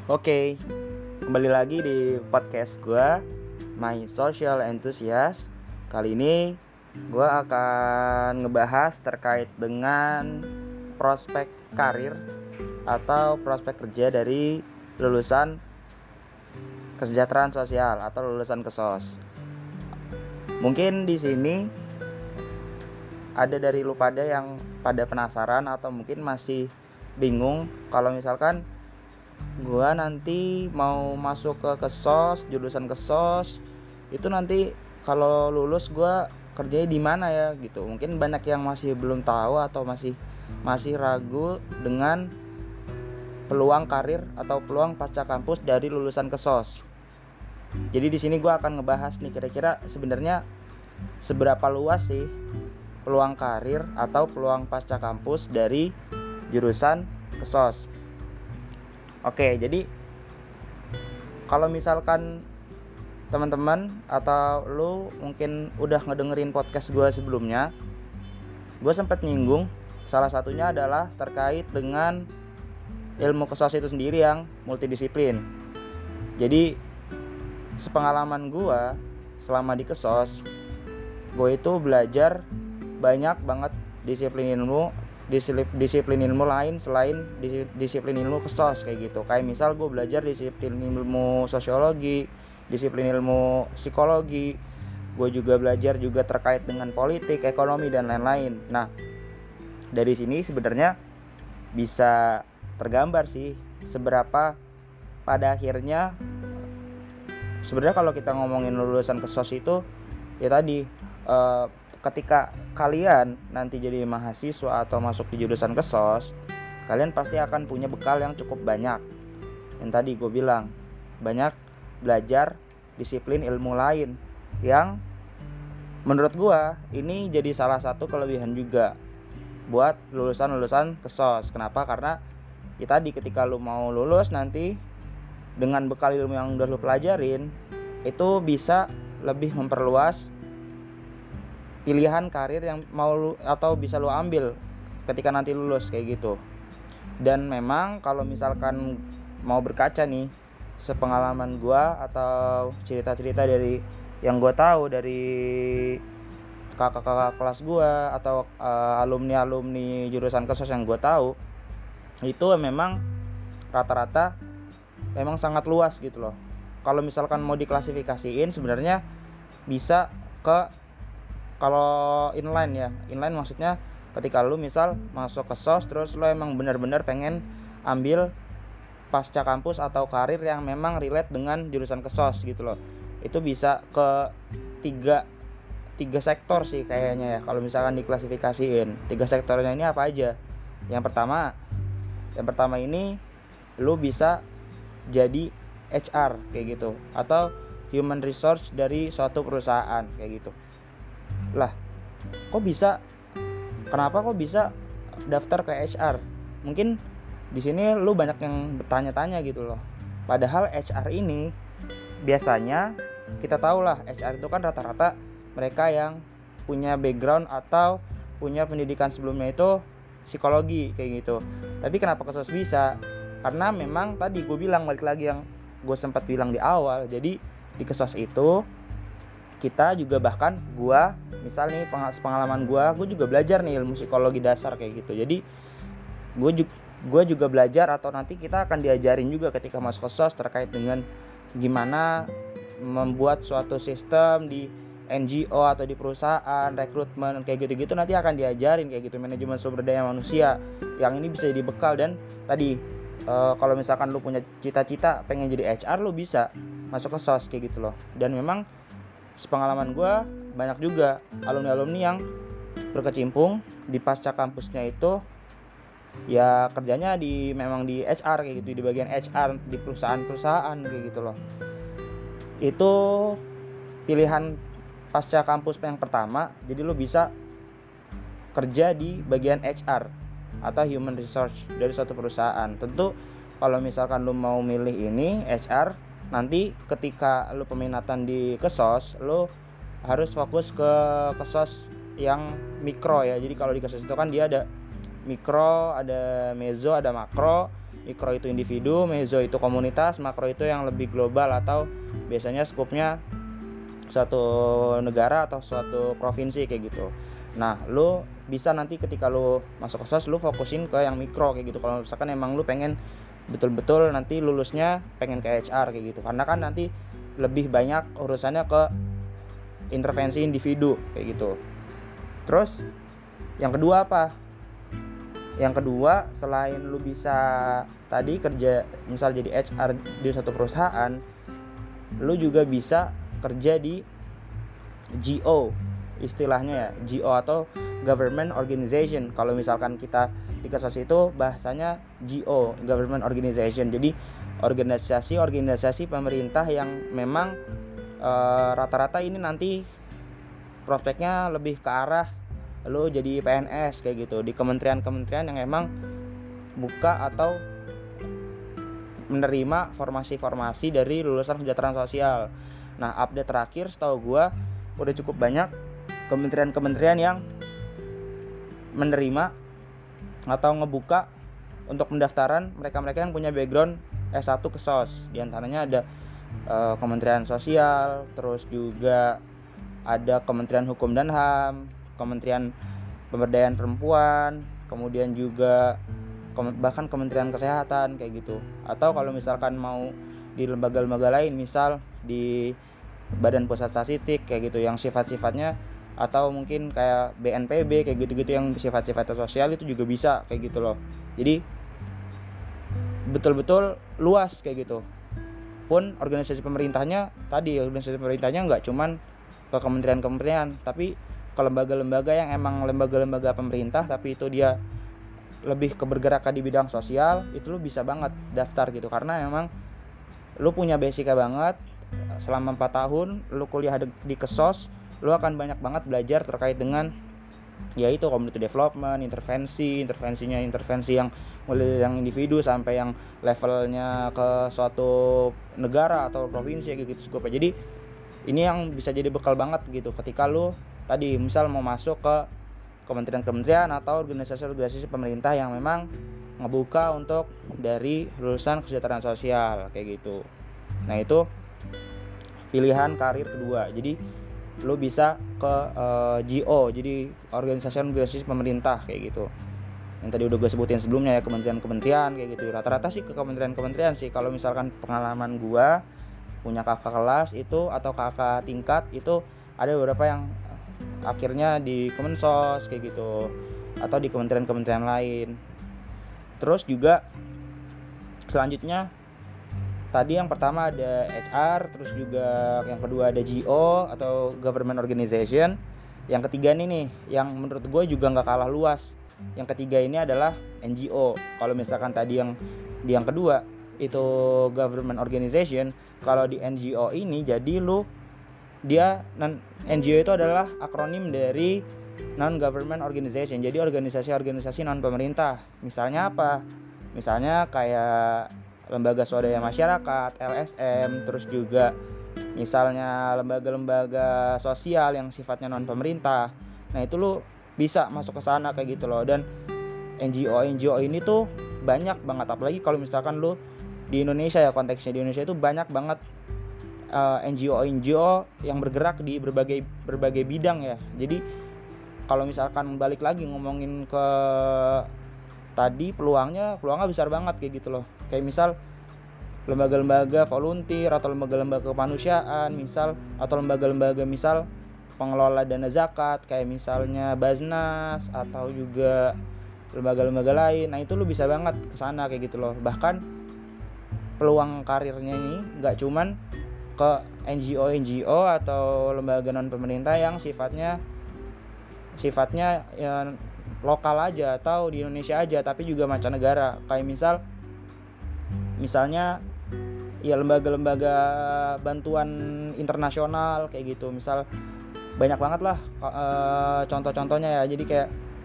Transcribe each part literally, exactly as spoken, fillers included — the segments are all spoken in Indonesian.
Oke, kembali lagi di podcast gue, My Social Enthusiast. Kali ini gue akan ngebahas terkait dengan prospek karir atau prospek kerja dari lulusan kesejahteraan sosial atau lulusan kesos. Mungkin di sini ada dari lu pada yang pada penasaran atau mungkin masih bingung kalau misalkan gua nanti mau masuk ke kesos, jurusan kesos, itu nanti kalau lulus gua kerjanya di mana ya gitu. Mungkin banyak yang masih belum tahu atau masih masih ragu dengan peluang karir atau peluang pasca kampus dari lulusan kesos. Jadi di sini gua akan ngebahas nih kira-kira sebenarnya seberapa luas sih peluang karir atau peluang pasca kampus dari jurusan kesos. Oke, jadi kalau misalkan teman-teman atau lu mungkin udah ngedengerin podcast gue sebelumnya, gue sempat nyinggung salah satunya adalah terkait dengan ilmu kesos itu sendiri yang multidisiplin. Jadi sepengalaman gue selama di kesos, gue itu belajar banyak banget disiplin ilmu disiplin ilmu lain selain disiplin ilmu kesos kayak gitu. Kayak misal gue belajar disiplin ilmu sosiologi, disiplin ilmu psikologi, gue juga belajar juga terkait dengan politik, ekonomi dan lain-lain. Nah, dari sini sebenarnya bisa tergambar sih seberapa pada akhirnya sebenarnya kalau kita ngomongin lulusan kesos itu ya tadi eh, ketika kalian nanti jadi mahasiswa atau masuk di jurusan kesos, kalian pasti akan punya bekal yang cukup banyak. Yang tadi gue bilang, banyak belajar disiplin ilmu lain yang menurut gue ini jadi salah satu kelebihan juga buat lulusan-lulusan kesos. Kenapa? Karena ya tadi ketika lu mau lulus nanti dengan bekal ilmu yang udah lu pelajarin, itu bisa lebih memperluas pilihan karir yang mau lu atau bisa lu ambil ketika nanti lulus kayak gitu. Dan memang kalau misalkan mau berkaca nih sepengalaman gua atau cerita-cerita dari yang gua tahu dari kakak-kakak kelas gua atau uh, alumni-alumni jurusan kesos yang gua tahu, itu memang rata-rata memang sangat luas gitu loh. Kalau misalkan mau diklasifikasiin sebenarnya bisa ke kalau inline ya, inline maksudnya ketika lu misal masuk ke sos terus lu emang benar-benar pengen ambil pasca kampus atau karir yang memang relate dengan jurusan kesos gitu loh. Itu bisa ke tiga tiga sektor sih kayaknya ya kalau misalkan diklasifikasiin. Tiga sektornya ini apa aja? Yang pertama, yang pertama ini lu bisa jadi H R kayak gitu atau human resource dari suatu perusahaan kayak gitu. Lah, kok bisa? Kenapa kok bisa daftar ke H R? Mungkin di sini lu banyak yang bertanya-tanya gitu loh. Padahal H R ini biasanya kita tahu lah H R itu kan rata-rata mereka yang punya background atau punya pendidikan sebelumnya itu psikologi kayak gitu. Tapi kenapa kesos bisa? Karena memang tadi gue bilang balik lagi yang gue sempat bilang di awal. Jadi di kesos itu kita juga bahkan gue misal nih pengalaman gue gue juga belajar nih ilmu psikologi dasar kayak gitu. Jadi gue juga gue juga belajar atau nanti kita akan diajarin juga ketika masuk kesos terkait dengan gimana membuat suatu sistem di N G O atau di perusahaan, rekrutmen kayak gitu-gitu nanti akan diajarin kayak gitu, manajemen sumber daya manusia. Yang ini bisa jadi bekal. Dan tadi e, kalau misalkan lu punya cita-cita pengen jadi H R, lu bisa masuk kesos kayak gitu loh. Dan memang sepengalaman gue banyak juga alumni-alumni yang berkecimpung di pasca kampusnya itu ya kerjanya di memang di H R kayak gitu, di bagian H R di perusahaan-perusahaan kayak gitu loh. Itu pilihan pasca kampus yang pertama. Jadi lu bisa kerja di bagian H R atau human resource dari suatu perusahaan. Tentu kalau misalkan lu mau milih ini H R, nanti ketika lu peminatan di kesos, lu harus fokus ke kesos yang mikro ya. Jadi kalau di kesos itu kan dia ada mikro, ada mezo, ada makro. Mikro itu individu, meso itu komunitas, makro itu yang lebih global atau biasanya skupnya suatu negara atau suatu provinsi kayak gitu. Nah, lu bisa nanti ketika lu masuk ke sos, lu fokusin ke yang mikro kayak gitu. Kalau misalkan emang lu pengen betul-betul nanti lulusnya pengen ke H R kayak gitu. Karena kan nanti lebih banyak urusannya ke intervensi individu kayak gitu. Terus yang kedua apa? Yang kedua, selain lu bisa tadi kerja misal jadi H R di suatu perusahaan, lu juga bisa kerja di G O istilahnya ya, G O atau Government Organization. Kalau misalkan kita di Kesos itu bahasanya G O, Government Organization. Jadi organisasi-organisasi pemerintah yang memang e, rata-rata ini nanti prospeknya lebih ke arah lu jadi P N S kayak gitu di kementerian-kementerian yang emang buka atau menerima formasi-formasi dari lulusan kesejahteraan sosial. Nah, update terakhir setahu gue udah cukup banyak kementerian-kementerian yang menerima atau ngebuka untuk pendaftaran mereka-mereka yang punya background S satu ke sos. Di antaranya ada e, Kementerian Sosial, terus juga ada Kementerian Hukum dan H A M, Kementerian Pemberdayaan Perempuan, kemudian juga bahkan Kementerian Kesehatan kayak gitu. Atau kalau misalkan mau di lembaga-lembaga lain, misal di Badan Pusat Statistik kayak gitu yang sifat-sifatnya, atau mungkin kayak B N P B kayak gitu-gitu yang sifat-sifatnya sosial, itu juga bisa kayak gitu loh. Jadi betul-betul luas kayak gitu. Pun organisasi pemerintahnya tadi, organisasi pemerintahnya nggak cuman ke kementerian-kementerian, tapi ke lembaga-lembaga yang emang lembaga-lembaga pemerintah tapi itu dia lebih kebergerakan di bidang sosial, itu lu bisa banget daftar gitu. Karena emang lu punya basicnya banget, selama empat tahun lu kuliah di Kesos, lu akan banyak banget belajar terkait dengan yaitu community development, intervensi, intervensinya intervensi yang mulai yang individu sampai yang levelnya ke suatu negara atau provinsi kayak gitu skupnya. Jadi ini yang bisa jadi bekal banget gitu ketika lu tadi misal mau masuk ke kementerian-kementerian atau organisasi-organisasi pemerintah yang memang ngebuka untuk dari lulusan kesejahteraan sosial kayak gitu. Nah, itu pilihan karir kedua. Jadi lu bisa ke uh, G O, jadi organisasi-organisasi pemerintah kayak gitu. Yang tadi udah gue sebutin sebelumnya ya, kementerian-kementerian kayak gitu. Rata-rata sih ke kementerian-kementerian sih. Kalau misalkan pengalaman gue punya kakak kelas itu atau kakak tingkat itu ada beberapa yang akhirnya di Kemensos kayak gitu atau di kementerian-kementerian lain. Terus juga selanjutnya tadi yang pertama ada H R, terus juga yang kedua ada G O atau Government Organization. Yang ketiga ini nih yang menurut gue juga nggak kalah luas. Yang ketiga ini adalah N G O. Kalau misalkan tadi yang di yang kedua itu Government Organization, kalau di N G O ini jadi lu dia non N G O itu adalah akronim dari non government organization. Jadi organisasi-organisasi non pemerintah. Misalnya apa? Misalnya kayak lembaga swadaya masyarakat, L S M, terus juga misalnya lembaga-lembaga sosial yang sifatnya non pemerintah. Nah, itu lu bisa masuk ke sana kayak gitu loh. Dan N G O N G O ini tuh banyak banget, apalagi kalau misalkan lu di Indonesia ya, konteksnya di Indonesia itu banyak banget uh, N G O N G O yang bergerak di berbagai berbagai bidang ya. Jadi kalau misalkan balik lagi ngomongin ke tadi peluangnya peluangnya besar banget kayak gitu loh. Kayak misal lembaga-lembaga volunteer atau lembaga-lembaga kemanusiaan misal, atau lembaga-lembaga misal pengelola dana zakat kayak misalnya Baznas atau juga lembaga-lembaga lain. Nah, itu lu bisa banget kesana kayak gitu loh. Bahkan peluang karirnya ini nggak cuman ke N G O N G O atau lembaga non pemerintah yang sifatnya sifatnya ya, lokal aja atau di Indonesia aja, tapi juga mancanegara. Kayak misal misalnya ya lembaga-lembaga bantuan internasional kayak gitu. Misal banyak banget lah e, contoh-contohnya ya. Jadi kayak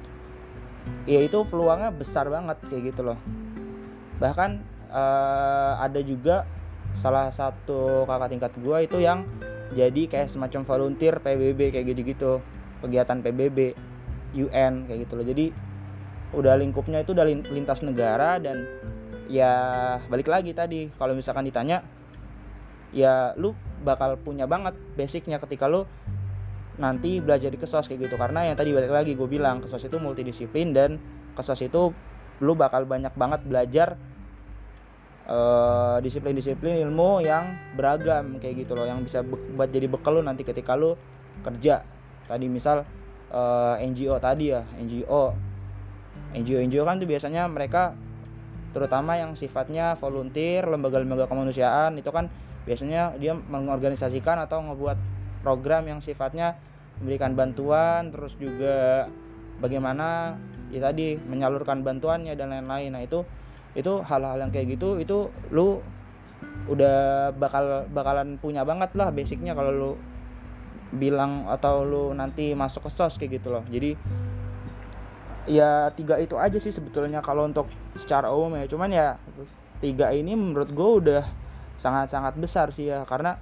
ya itu peluangnya besar banget kayak gitu loh. Bahkan e, ada juga salah satu kakak tingkat gue itu yang jadi kayak semacam volunteer P B B kayak gitu-gitu, kegiatan P B B U N kayak gitu loh. Jadi udah lingkupnya itu udah lintas negara dan ya balik lagi tadi, kalau misalkan ditanya, ya lu bakal punya banget basicnya ketika lu nanti belajar di kesos kayak gitu. Karena yang tadi balik lagi gue bilang, kesos itu multidisiplin, dan kesos itu lu bakal banyak banget belajar uh, disiplin-disiplin ilmu yang beragam kayak gitu loh, yang bisa be- buat jadi bekal lu nanti ketika lu kerja. Tadi misal uh, N G O tadi ya, N G O N G O N G O kan tuh biasanya mereka, terutama yang sifatnya volunteer, lembaga-lembaga kemanusiaan, itu kan biasanya dia mengorganisasikan atau ngebuat program yang sifatnya memberikan bantuan, terus juga bagaimana ya tadi menyalurkan bantuannya dan lain-lain. Nah itu itu hal-hal yang kayak gitu, itu lu udah bakal bakalan punya banget lah basicnya kalau lu bilang atau lu nanti masuk ke sos kayak gitu loh. Jadi ya tiga itu aja sih sebetulnya kalau untuk secara umum ya. Cuman ya tiga ini menurut gue udah sangat-sangat besar sih ya, karena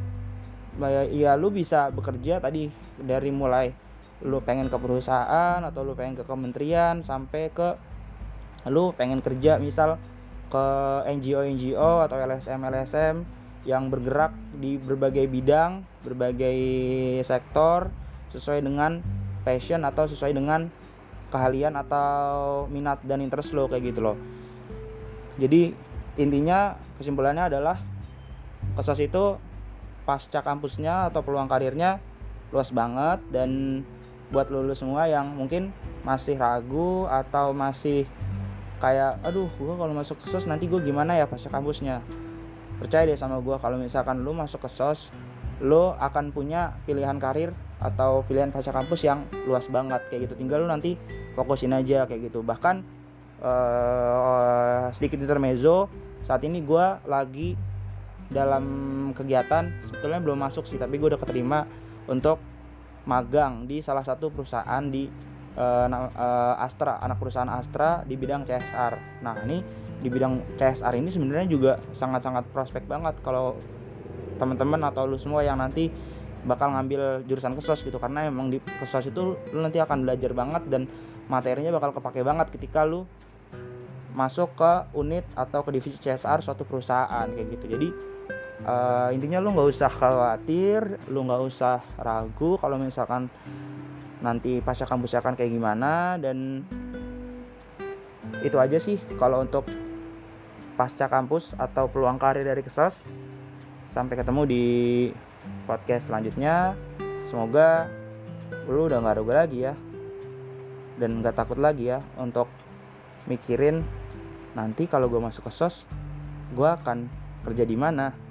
ya lu bisa bekerja tadi dari mulai lu pengen ke perusahaan atau lu pengen ke kementerian, sampai ke lu pengen kerja misal ke N G O N G O atau L S M L S M yang bergerak di berbagai bidang, berbagai sektor, sesuai dengan passion atau sesuai dengan keahlian atau minat dan interest lo kayak gitu loh. Jadi intinya kesimpulannya adalah kesos itu pasca kampusnya atau peluang karirnya luas banget, dan buat lulus semua yang mungkin masih ragu atau masih kayak aduh gue kalau masuk ke sos nanti gue gimana ya pasca kampusnya, percaya deh sama gue, kalau misalkan lu masuk ke sos, lu akan punya pilihan karir atau pilihan pasca kampus yang luas banget kayak gitu. Tinggal lu nanti fokusin aja kayak gitu. Bahkan uh, sedikit intermezzo, saat ini gue lagi dalam kegiatan, sebetulnya belum masuk sih, tapi gue udah keterima untuk magang di salah satu perusahaan di uh, uh, Astra, anak perusahaan Astra di bidang C S R. Nah ini di bidang C S R ini sebenarnya juga sangat-sangat prospek banget kalau teman-teman atau lu semua yang nanti bakal ngambil jurusan kesos gitu, karena emang di kesos itu lu nanti akan belajar banget dan materinya bakal kepake banget ketika lu masuk ke unit atau ke divisi C S R suatu perusahaan kayak gitu. Jadi uh, intinya lu nggak usah khawatir, lu nggak usah ragu kalau misalkan nanti pasca kampusnya akan kayak gimana. Dan itu aja sih kalau untuk pasca kampus atau peluang karir dari kesos. Sampai ketemu di podcast selanjutnya. Semoga lu udah gak ragu lagi ya, dan gak takut lagi ya untuk mikirin nanti kalau gue masuk ke sos gue akan kerja di mana.